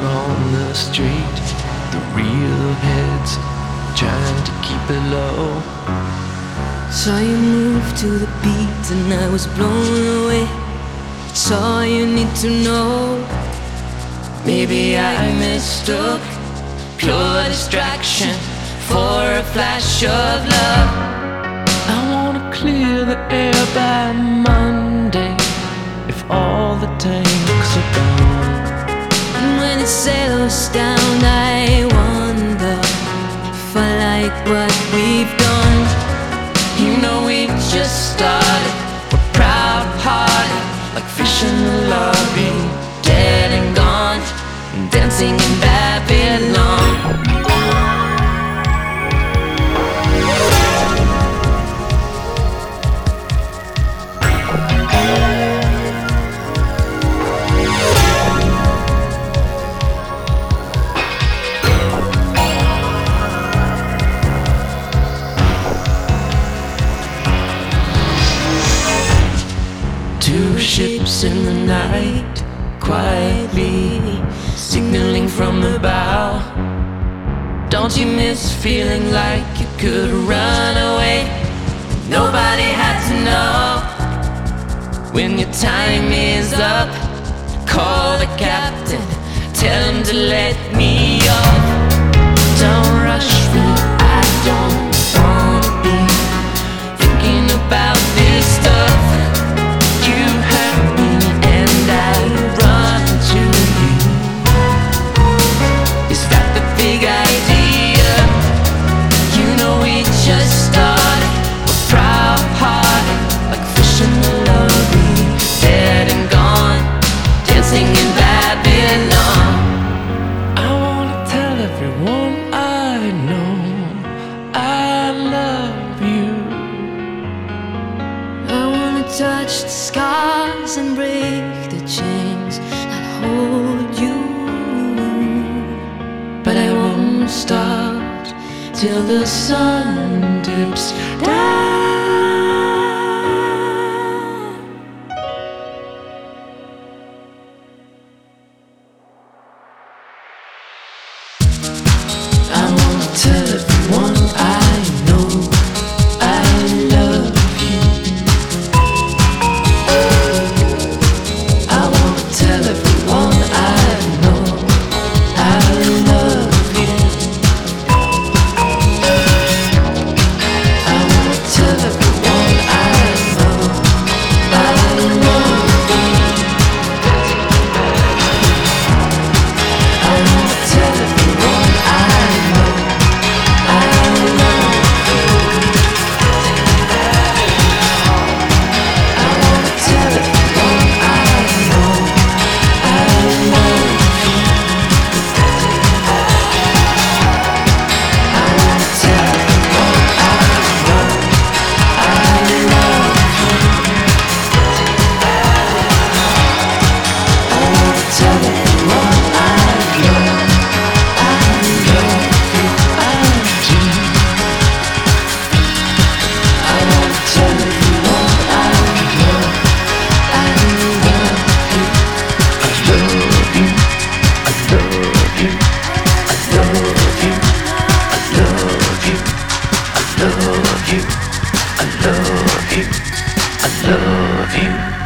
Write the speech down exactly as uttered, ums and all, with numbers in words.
on the street, the real heads trying to keep it low. Saw you move to the beat and I was blown away. It's all you need to know. Maybe I mistook pure distraction for a flash of love. I wanna clear the air by Monday, if all the tanks are gone. And when it settles down, I wonder if I like what we've done. You know we just started, we're proud-hearted, like fish in the lobby, Dead and gone, dancing in Babylon. Two ships in the night, quietly signaling from the bow. Don't you miss feeling like you could run away? Nobody had to know. When your time is up, call the captain, tell him to let me off. Don't rush me, I don't wanna be thinking about this stuff. You hurt me and I run to you. Is that the big idea? You know we just started, we're proud-hearted, like fish in the lobby, dead and gone, dancing in Babylon. I wanna tell everyone I know I love you. I wanna touch the scars and break the chains that hold you, But I won't stop till the sun dips down. I wanna tell everyone I know I love you. I wanna tell everyone I know I love you. I wanna tell everyone I know I love you. I wanna tell everyone I know I love you. I wanna tell everyone I know I love you. I wanna tell everyone I know I love you. I wanna tell everyone I know I love you. I do. I wanna tell everyone I know I love you. I love you. I love you. I love you. I love you. I love you. I love you. I love you.